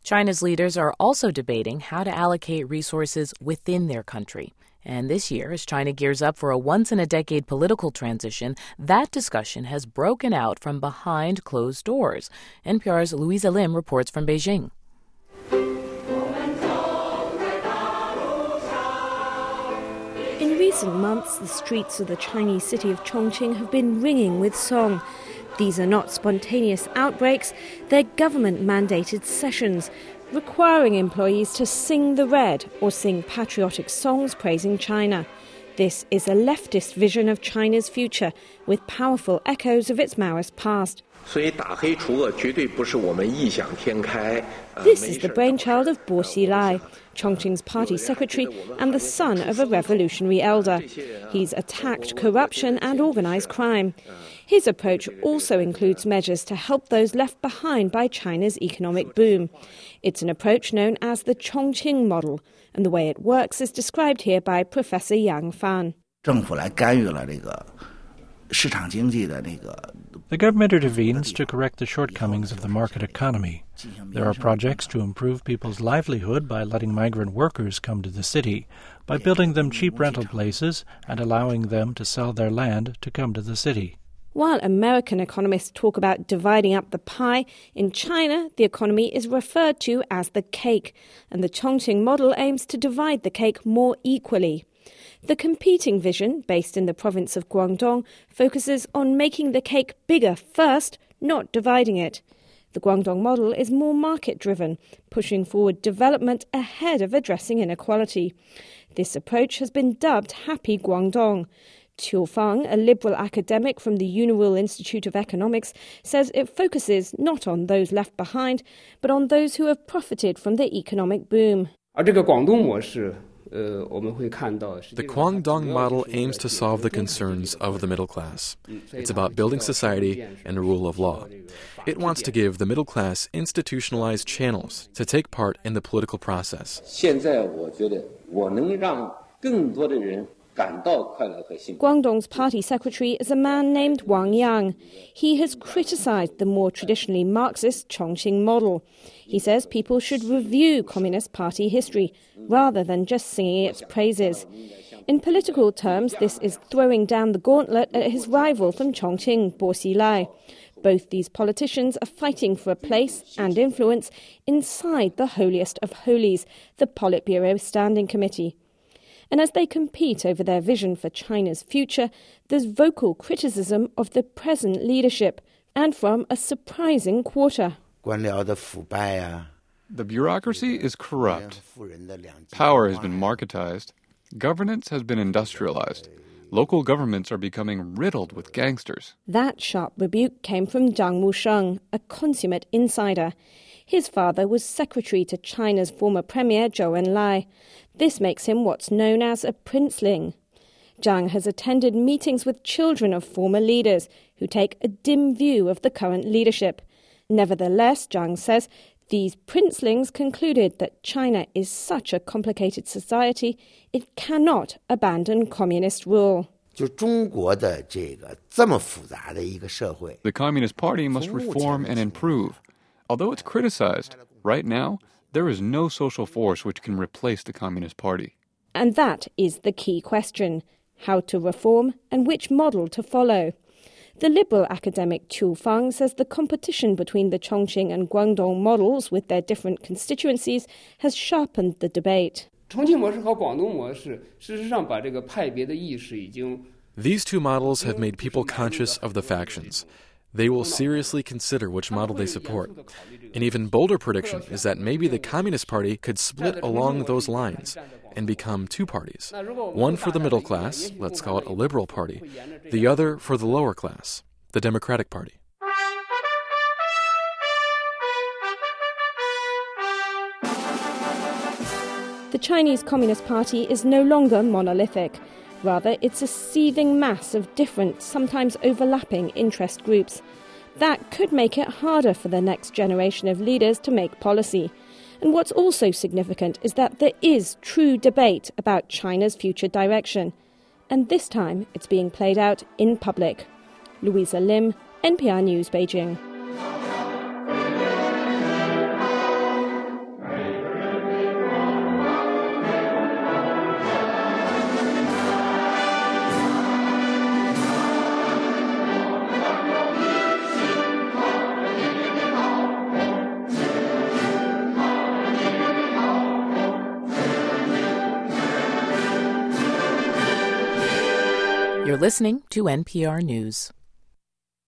China's leaders are also debating how to allocate resources within their country. And this year, as China gears up for a once-in-a-decade political transition, that discussion has broken out from behind closed doors. NPR's Louisa Lim reports from Beijing. In recent months, the streets of the Chinese city of Chongqing have been ringing with song. These are not spontaneous outbreaks, they're government-mandated sessions, requiring employees to sing the red or sing patriotic songs praising China. This is a leftist vision of China's future, with powerful echoes of its Maoist past. This is the brainchild of Bo Xilai, Chongqing's party secretary and the son of a revolutionary elder. He's attacked corruption and organised crime. His approach also includes measures to help those left behind by China's economic boom. It's an approach known as the Chongqing model, and the way it works is described here by Professor Yang Fan. The government intervenes to correct the shortcomings of the market economy. There are projects to improve people's livelihood by letting migrant workers come to the city, by building them cheap rental places and allowing them to sell their land to come to the city. While American economists talk about dividing up the pie, in China the economy is referred to as the cake, and the Chongqing model aims to divide the cake more equally. The competing vision, based in the province of Guangdong, focuses on making the cake bigger first, not dividing it. The Guangdong model is more market-driven, pushing forward development ahead of addressing inequality. This approach has been dubbed Happy Guangdong. Qiu Fang, a liberal academic from the Uniral Institute of Economics, says it focuses not on those left behind, but on those who have profited from the economic boom. The Guangdong model aims to solve the concerns of the middle class. It's about building society and the rule of law. It wants to give the middle class institutionalized channels to take part in the political process. Guangdong's party secretary is a man named Wang Yang. He has criticized the more traditionally Marxist Chongqing model. He says people should review Communist Party history rather than just singing its praises. In political terms, this is throwing down the gauntlet at his rival from Chongqing, Bo Xilai. Both these politicians are fighting for a place and influence inside the holiest of holies, the Politburo Standing Committee. And as they compete over their vision for China's future, there's vocal criticism of the present leadership, and from a surprising quarter. The bureaucracy is corrupt. Power has been marketized. Governance has been industrialized. Local governments are becoming riddled with gangsters. That sharp rebuke came from Zhang Musheng, a consummate insider. His father was secretary to China's former premier Zhou Enlai. This makes him what's known as a princeling. Zhang has attended meetings with children of former leaders who take a dim view of the current leadership. Nevertheless, Zhang says, these princelings concluded that China is such a complicated society, it cannot abandon communist rule. The Communist Party must reform and improve. Although it's criticized, right now, there is no social force which can replace the Communist Party. And that is the key question: how to reform and which model to follow. The liberal academic Qiu Fang says the competition between the Chongqing and Guangdong models with their different constituencies has sharpened the debate. These two models have made people conscious of the factions. They will seriously consider which model they support. An even bolder prediction is that maybe the Communist Party could split along those lines and become two parties. One for the middle class, let's call it a liberal party. The other for the lower class, the Democratic Party. The Chinese Communist Party is no longer monolithic. Rather, it's a seething mass of different, sometimes overlapping interest groups. That could make it harder for the next generation of leaders to make policy. And what's also significant is that there is true debate about China's future direction. And this time, it's being played out in public. Louisa Lim, NPR News, Beijing. You're listening to NPR News.